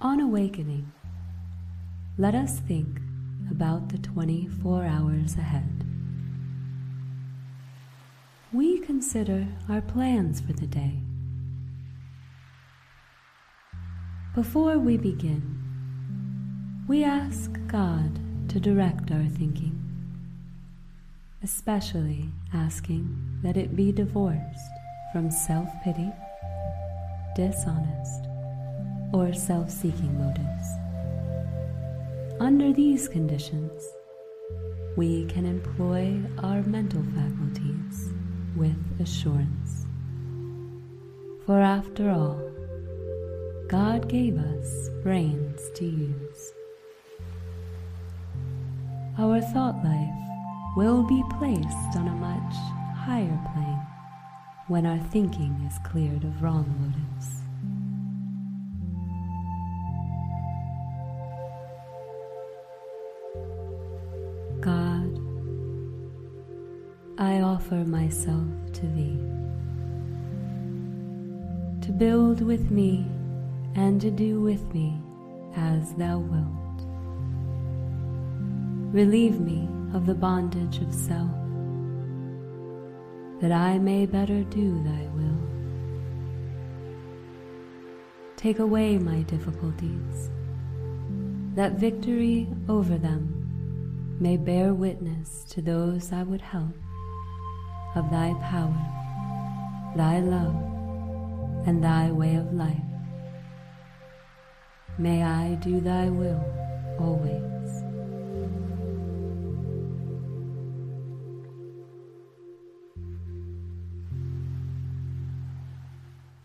On awakening, let us think about the 24 hours ahead. We consider our plans for the day. Before we begin, we ask God to direct our thinking, especially asking that it be divorced from self-pity, dishonest, or self-seeking motives. Under these conditions, we can employ our mental faculties with assurance. For after all, God gave us brains to use. Our thought life will be placed on a much higher plane when our thinking is cleared of wrong motives. God, I offer myself to Thee, to build with me and to do with me as Thou wilt. Relieve me of the bondage of self, that I may better do Thy will. Take away my difficulties, that victory over them may bear witness to those I would help of Thy power, Thy love, and Thy way of life. May I do Thy will always.